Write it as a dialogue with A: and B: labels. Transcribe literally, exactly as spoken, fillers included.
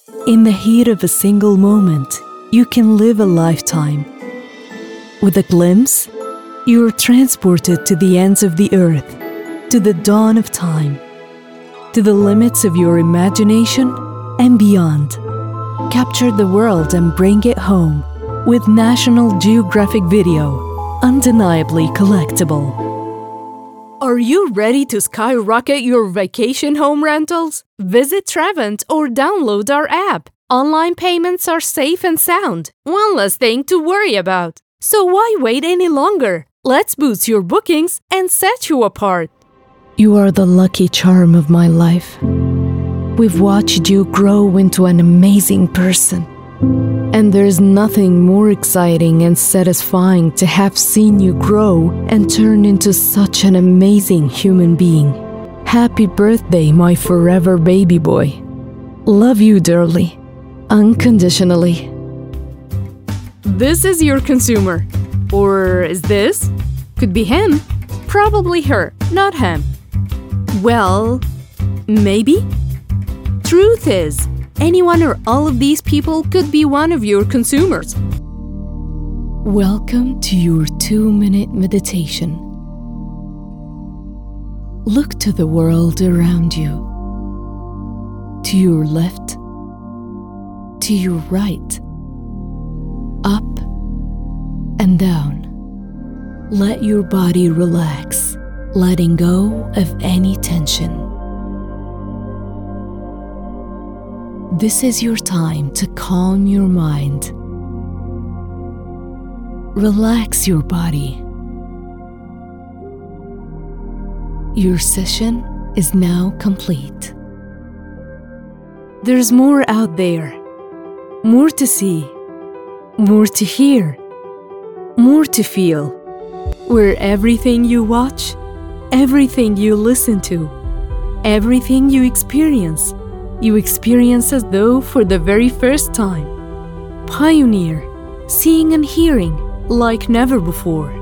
A: In the heat of a single moment, you can live a lifetime. With a glimpse, you are transported to the ends of the earth, to the dawn of time, to the limits of your imagination and beyond. Capture the world and bring it home with National Geographic Video, undeniably collectible. Are you ready to skyrocket your vacation home rentals? Visit Trevent or download our app. Online payments are safe and sound. One less thing to worry about. So why wait any longer? Let's boost your bookings and set you apart. You are the lucky charm of my life. We've watched you grow into an amazing person. And there's nothing more exciting and satisfying to have seen you grow and turn into such an amazing human being. Happy birthday, my forever baby boy. Love you dearly, unconditionally. This is your consumer. Or is this? Could be him. Probably her, not him. Well, maybe? Truth is, anyone or all of these people could be one of your consumers. Welcome to your two-minute meditation. Look to the world around you. To your left, to your right, up and down. Let your body relax, letting go of any tension. This is your time to calm your mind. Relax your body. Your session is now complete. There's more out there. More to see. More to hear. More to feel. Where everything you watch, everything you listen to, everything you experience, you experience as though for the very first time. Pioneer, seeing and hearing like never before.